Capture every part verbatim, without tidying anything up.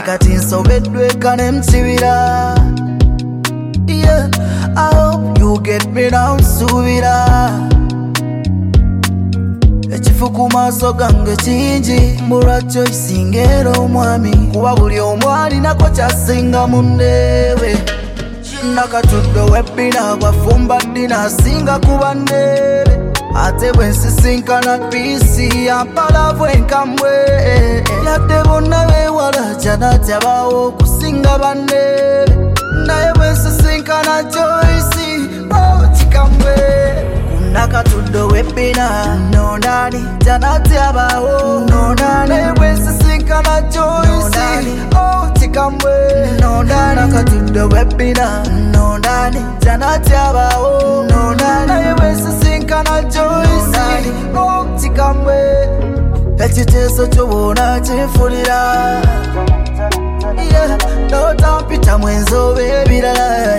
kati nsobedwe kane msibira. Yeah, I hope you get me now nsubira. Echifu ku maaso gange kingi mbulwa choice ngero omwami kuba buli omwali nako kyasinga mundebe. Nakatudde webbina bwafumba ddina asinga kuba ndebe. Ate bwe nsisinkana piisi yampalavu enkambwe. Yadde bonna beewala kyanatya baawo okusinga bandebe. Naye bwe nsisinkana Joyce oh kikambwe. Nakatudde webbina nondani kyanatya baawo nondani. Naye bwe nsisinkana Joyce oh kikambwe nondani. Nakatudde webbina nondani kyanatya baawo nondani. Naye bwe nsisinkana Joyce oh kikambwe. Ekiteeso ky'obuwona kinfulira. Yeah, n'otampita mwenzobe ebirala.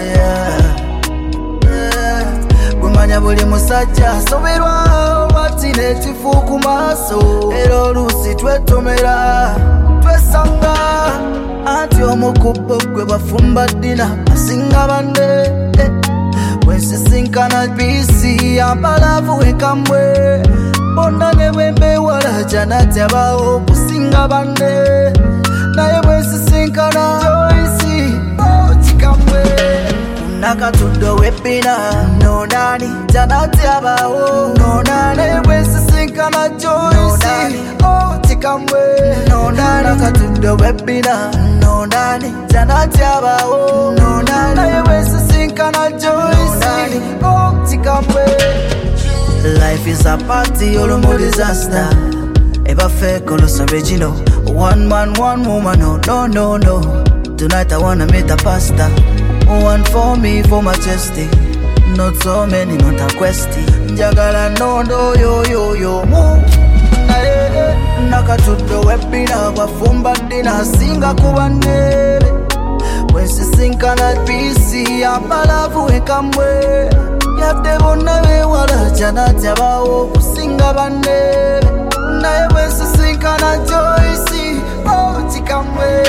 Gumanya buli musajja asoberwa bati n'ekifu ku maaso. Era oluusi twetomera twesanga anti omukubbo gwe bafumba ddina asinga bande. Bwe nsisinkana piisi yampalavu enkambwe. Bonna ne bwe mbeewala kyanatya baawo okusinga bande. Naye bwe nsisinkana Joyce oh kikambwe. Nakatudde webbina nondani kyanatya baawo nondani. Naye bwe nsisinkana Joyce oh kikambwe nondani. Nakatudde webbina nondani kyanatya baawo nondani. Naye bwe nsisinkana Joyce oh kikambwe. Life is a party, all more disaster. Ever fake, all original. One man, one woman, no, no, no, no. Tonight I wanna meet a pastor. One for me, for my chesty. Not so many, not a question. Njagala no, no, yo, yo, yo, mo. Nakatudde webbina bwafumba ddina asinga kuba ndebe. Bwe nsisinkana piisi yampalavu enkambwe. Yadde bonna beewala kyanatya baawo okusinga bandebe. Naye bwe nsisinkana Joyce oh kikambwe.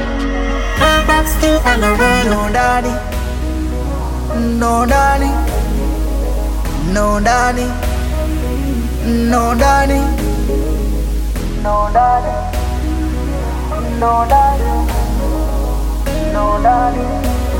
Nondani nondani nondani nondani nondani nondani nondani.